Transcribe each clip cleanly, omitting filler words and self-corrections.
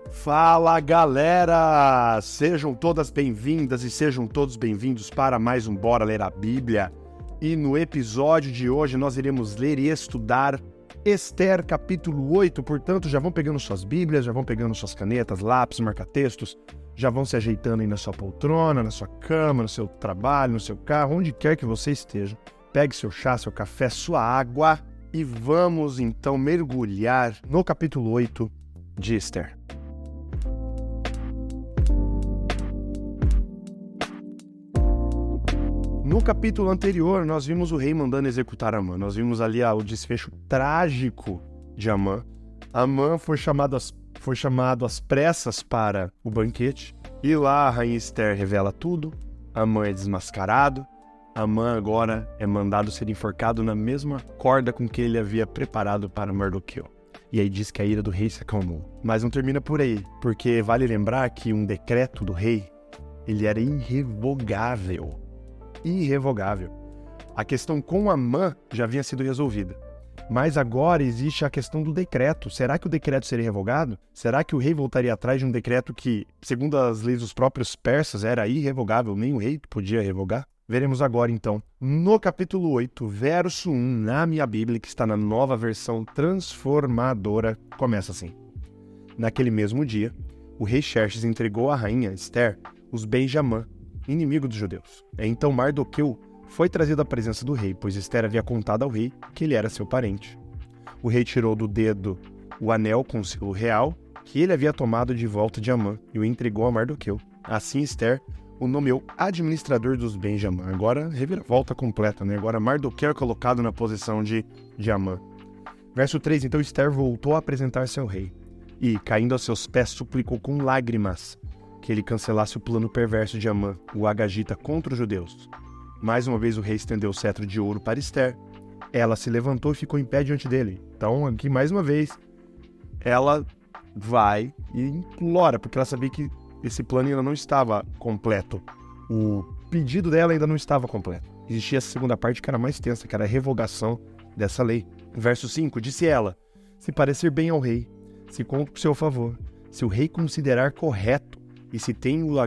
Fala, galera! Sejam todas bem-vindas e sejam todos bem-vindos para mais um Bora Ler a Bíblia. E no episódio de hoje nós iremos ler e estudar Ester, capítulo 8. Portanto, já vão pegando suas Bíblias, já vão pegando suas canetas, lápis, marca-textos, já vão se ajeitando aí na sua poltrona, na sua cama, no seu trabalho, no seu carro, onde quer que você esteja. Pegue seu chá, seu café, sua água e vamos então mergulhar no capítulo 8 de Ester. No capítulo anterior, nós vimos o rei mandando executar Amã. Nós vimos ali o desfecho trágico de Amã. Amã foi chamado às pressas para o banquete. E lá a rainha Ester revela tudo. Amã é desmascarado. Amã agora é mandado ser enforcado na mesma corda com que ele havia preparado para Mardoqueu. E aí diz que a ira do rei se acalmou. Mas não termina por aí, porque vale lembrar que um decreto do rei, ele era irrevogável. Irrevogável. A questão com Amã já havia sido resolvida. Mas agora existe a questão do decreto. Será que o decreto seria revogado? Será que o rei voltaria atrás de um decreto que, segundo as leis dos próprios persas, era irrevogável? Nem o rei podia revogar? Veremos agora, então, no capítulo 8, verso 1, na minha Bíblia, que está na nova versão transformadora, começa assim. Naquele mesmo dia, o rei Xerxes entregou à rainha Ester os bens de Amã, inimigo dos judeus. Então Mardoqueu foi trazido à presença do rei, pois Ester havia contado ao rei que ele era seu parente. O rei tirou do dedo o anel com o selo real que ele havia tomado de volta de Amã e o entregou a Mardoqueu. Assim Ester o nomeou administrador dos bens de Amã. Agora, reviravolta completa, né? Agora Mardoqueu é colocado na posição de Amã. Verso 3, então Ester voltou a apresentar-se ao rei e, caindo a seus pés, suplicou com lágrimas que ele cancelasse o plano perverso de Amã, o agagita, contra os judeus. Mais uma vez o rei estendeu o cetro de ouro para Ester. Ela se levantou e ficou em pé diante dele. Então, aqui mais uma vez, ela vai e implora, porque ela sabia que esse plano ainda não estava completo. O pedido dela ainda não estava completo. Existia essa segunda parte que era mais tensa, que era a revogação dessa lei. Verso 5, disse ela: se parecer bem ao rei, se conto por seu favor, se o rei considerar correto e se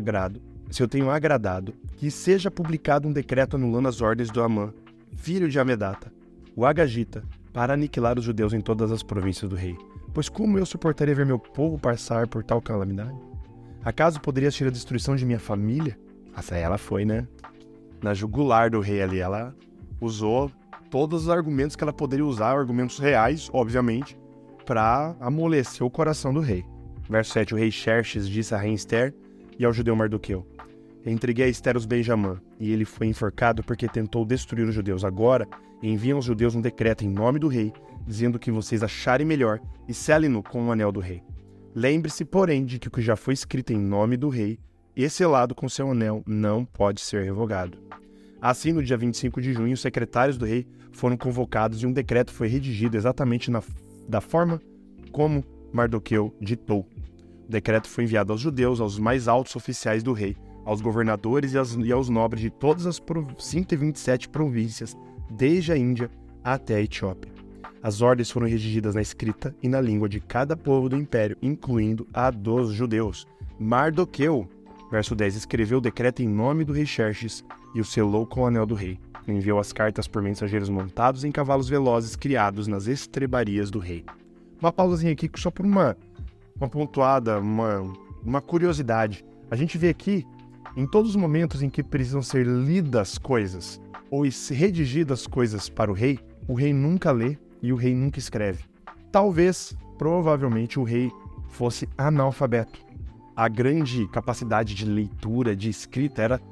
eu tenho agradado, que seja publicado um decreto anulando as ordens do Amã, filho de Amedata, o agagita, para aniquilar os judeus em todas as províncias do rei. Pois como eu suportaria ver meu povo passar por tal calamidade? Acaso poderia ser a destruição de minha família? Essa ela foi, né? Na jugular do rei ali, ela usou todos os argumentos que ela poderia usar, argumentos reais, obviamente, para amolecer o coração do rei. Verso 7, o rei Xerxes disse à rainha Ester e ao judeu Mardoqueu: entreguei a Ester os bens de Amã, e ele foi enforcado porque tentou destruir os judeus. Agora enviam aos judeus um decreto em nome do rei, dizendo que vocês acharem melhor e selem-no com o anel do rei. Lembre-se, porém, de que o que já foi escrito em nome do rei e selado com seu anel não pode ser revogado. Assim, no dia 25 de junho, os secretários do rei foram convocados e um decreto foi redigido exatamente da forma como Mardoqueu ditou. O decreto foi enviado aos judeus, aos mais altos oficiais do rei, aos governadores e aos nobres de todas as 127 províncias, desde a Índia até a Etiópia. As ordens foram redigidas na escrita e na língua de cada povo do império, incluindo a dos judeus. Mardoqueu, verso 10, escreveu o decreto em nome do rei Xerxes e o selou com o anel do rei. Enviou as cartas por mensageiros montados em cavalos velozes criados nas estrebarias do rei. Uma pausazinha aqui só por uma pontuada, uma curiosidade. A gente vê aqui, em todos os momentos em que precisam ser lidas coisas ou redigidas coisas para o rei nunca lê e o rei nunca escreve. Talvez, provavelmente, o rei fosse analfabeto. A grande capacidade de leitura, de escrita, era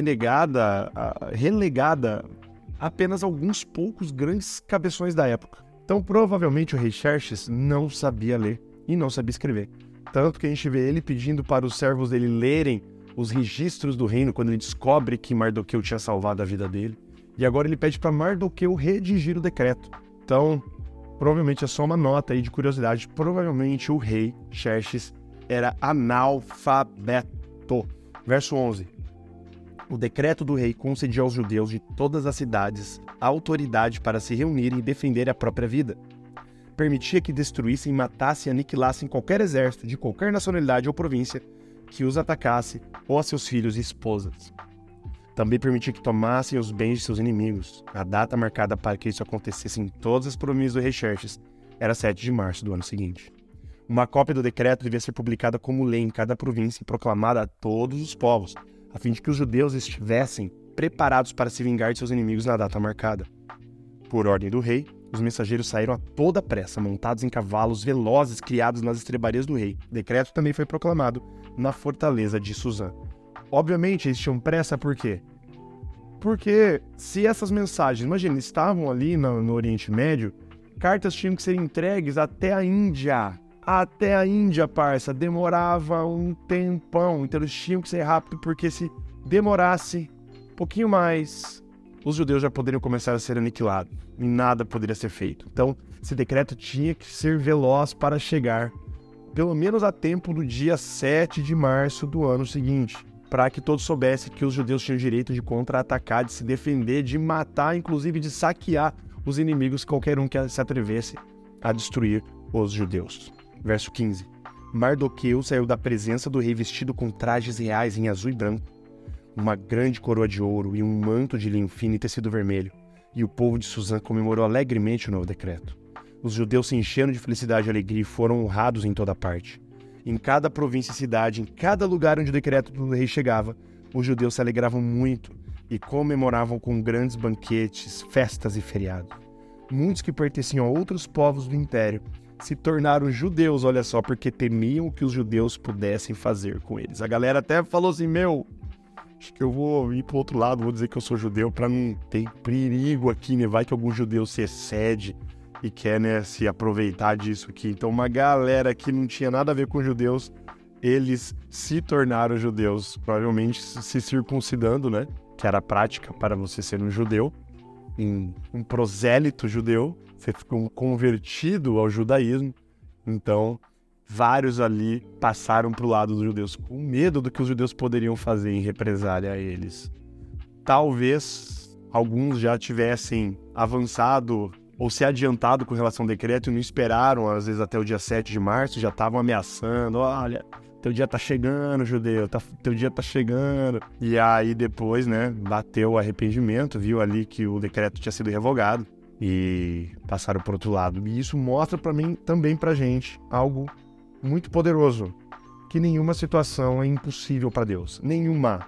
relegada a apenas alguns poucos grandes cabeções da época. Então, provavelmente, o rei Xerxes não sabia ler e não sabia escrever. Tanto que a gente vê ele pedindo para os servos dele lerem os registros do reino quando ele descobre que Mardoqueu tinha salvado a vida dele. E agora ele pede para Mardoqueu redigir o decreto. Então, provavelmente é só uma nota aí de curiosidade. Provavelmente o rei Xerxes era analfabeto. Verso 11. O decreto do rei concedia aos judeus de todas as cidades a autoridade para se reunirem e defenderem a própria vida. permitia que destruíssem, matassem e aniquilassem qualquer exército de qualquer nacionalidade ou província que os atacasse ou a seus filhos e esposas. Também permitia que tomassem os bens de seus inimigos. A data marcada para que isso acontecesse em todas as províncias do rei Xerxes era 7 de março do ano seguinte. Uma cópia do decreto devia ser publicada como lei em cada província e proclamada a todos os povos, a fim de que os judeus estivessem preparados para se vingar de seus inimigos na data marcada. Por ordem do rei, os mensageiros saíram a toda pressa, montados em cavalos velozes criados nas estrebarias do rei. O decreto também foi proclamado na fortaleza de Suzã. Obviamente, eles tinham pressa por quê? Porque se essas mensagens, imagina, estavam ali no Oriente Médio, cartas tinham que ser entregues até a Índia. Até a Índia, parça, demorava um tempão, então eles tinham que ser rápido, porque se demorasse um pouquinho mais, os judeus já poderiam começar a ser aniquilados e nada poderia ser feito. Então, esse decreto tinha que ser veloz para chegar, pelo menos a tempo do dia 7 de março do ano seguinte, para que todos soubessem que os judeus tinham o direito de contra-atacar, de se defender, de matar, inclusive de saquear os inimigos, qualquer um que se atrevesse a destruir os judeus. Verso 15. Mardoqueu saiu da presença do rei vestido com trajes reais em azul e branco, uma grande coroa de ouro e um manto de linho fino e tecido vermelho, e o povo de Suzã comemorou alegremente o novo decreto. Os judeus se encheram de felicidade e alegria e foram honrados em toda parte. Em cada província e cidade, em cada lugar onde o decreto do rei chegava, os judeus se alegravam muito e comemoravam com grandes banquetes, festas e feriados. Muitos que pertenciam a outros povos do império se tornaram judeus, olha só, porque temiam o que os judeus pudessem fazer com eles. A galera até falou assim, acho que eu vou ir pro outro lado, vou dizer que eu sou judeu para não ter perigo aqui, né? Vai que algum judeu se excede e quer, né, se aproveitar disso aqui. Então uma galera que não tinha nada a ver com judeus, eles se tornaram judeus, provavelmente se circuncidando, né? Que era a prática para você ser um judeu, um prosélito judeu, você ficou convertido ao judaísmo. Então, vários ali passaram para o lado dos judeus com medo do que os judeus poderiam fazer em represália a eles. Talvez alguns já tivessem avançado ou se adiantado com relação ao decreto e não esperaram, às vezes até o dia 7 de março, já estavam ameaçando, olha, teu dia tá chegando, judeu, teu dia tá chegando. E aí depois, né, bateu o arrependimento, viu ali que o decreto tinha sido revogado e passaram por outro lado. E isso mostra para mim, também pra gente, algo muito poderoso, que nenhuma situação é impossível para Deus. Nenhuma.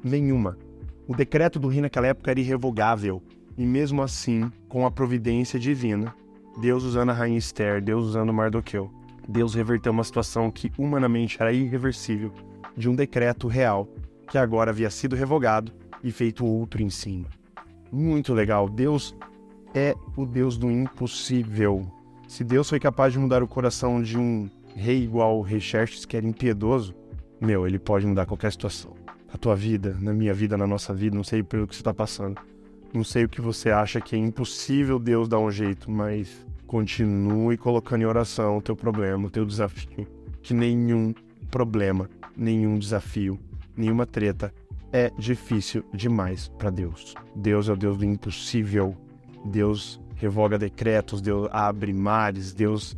O decreto do rei naquela época era irrevogável. E mesmo assim, com a providência divina, Deus usando a rainha Esther, Deus usando Mardoqueu, Deus reverteu uma situação que humanamente era irreversível, de um decreto real, que agora havia sido revogado e feito outro em cima. Muito legal. Deus é o Deus do impossível. Se Deus foi capaz de mudar o coração de um rei igual o rei Xerxes, que era impiedoso, ele pode mudar qualquer situação. A tua vida, na minha vida, na nossa vida, não sei pelo que você está passando. Não sei o que você acha que é impossível Deus dar um jeito, mas continue colocando em oração o teu problema, o teu desafio. Que nenhum problema, nenhum desafio, nenhuma treta é difícil demais para Deus. Deus é o Deus do impossível. Deus revoga decretos, Deus abre mares, Deus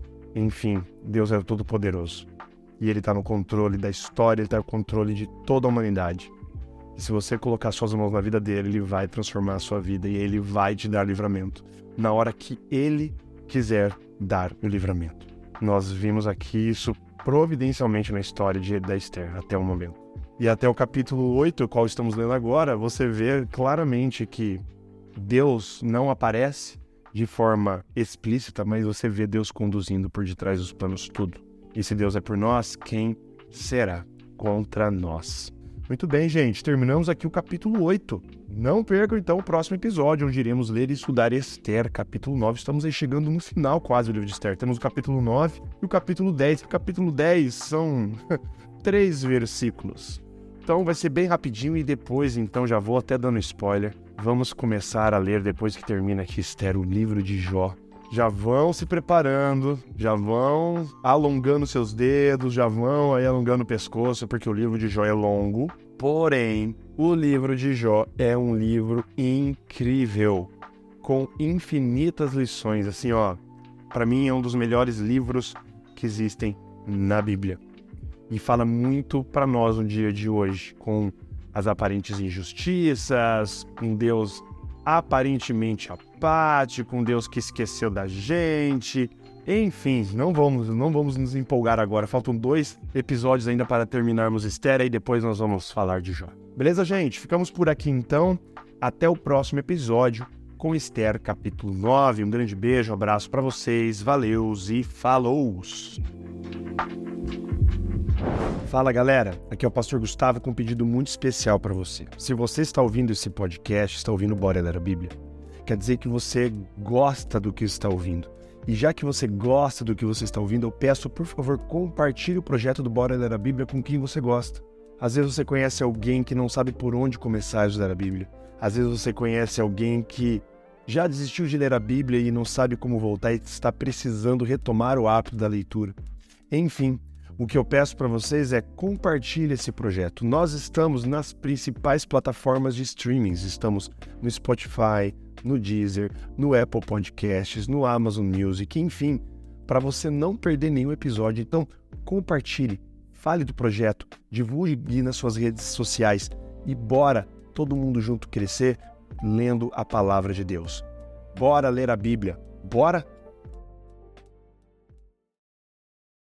é o Todo-Poderoso. E Ele está no controle da história, Ele está no controle de toda a humanidade. E se você colocar suas mãos na vida dele, Ele vai transformar a sua vida e Ele vai te dar livramento na hora que Ele quiser dar o livramento. Nós vimos aqui isso providencialmente na história da Esther até o momento. E até o capítulo 8, o qual estamos lendo agora, você vê claramente que Deus não aparece de forma explícita, mas você vê Deus conduzindo por detrás dos planos tudo. E se Deus é por nós, quem será contra nós? Muito bem, gente, terminamos aqui o capítulo 8. Não percam, então, o próximo episódio, onde iremos ler e estudar Esther, capítulo 9. Estamos aí chegando no final quase do livro de Esther. Temos o capítulo 9 e o capítulo 10. O capítulo 10 são 3 versículos. Então vai ser bem rapidinho e depois, então, já vou até dando spoiler. Vamos começar a ler, depois que termina aqui Esther, o livro de Jó. Já vão se preparando, já vão alongando seus dedos, já vão aí alongando o pescoço, porque o livro de Jó é longo. Porém, o livro de Jó é um livro incrível, com infinitas lições. Assim, para mim, é um dos melhores livros que existem na Bíblia. E fala muito para nós no dia de hoje, com as aparentes injustiças, um Deus aparentemente apático, um Deus que esqueceu da gente. Enfim, não vamos nos empolgar agora. Faltam 2 episódios ainda para terminarmos Esther e depois nós vamos falar de Jó. Beleza, gente? Ficamos por aqui então. Até o próximo episódio com Esther, capítulo 9. Um grande beijo, abraço para vocês, valeus e falou! Fala, galera, aqui é o Pastor Gustavo com um pedido muito especial para você. Se você está ouvindo esse podcast, está ouvindo Bora Ler a Bíblia, quer dizer que você gosta do que está ouvindo. E já que você gosta do que você está ouvindo, eu peço, por favor, compartilhe o projeto do Bora Ler a Bíblia com quem você gosta. Às vezes você conhece alguém que não sabe por onde começar a estudar a Bíblia. Às vezes você conhece alguém que já desistiu de ler a Bíblia e não sabe como voltar e está precisando retomar o hábito da leitura. Enfim, o que eu peço para vocês é compartilhe esse projeto. Nós estamos nas principais plataformas de streamings. Estamos no Spotify, no Deezer, no Apple Podcasts, no Amazon Music, enfim, para você não perder nenhum episódio. Então, compartilhe, fale do projeto, divulgue nas suas redes sociais e bora todo mundo junto crescer lendo a palavra de Deus. Bora ler a Bíblia. Bora?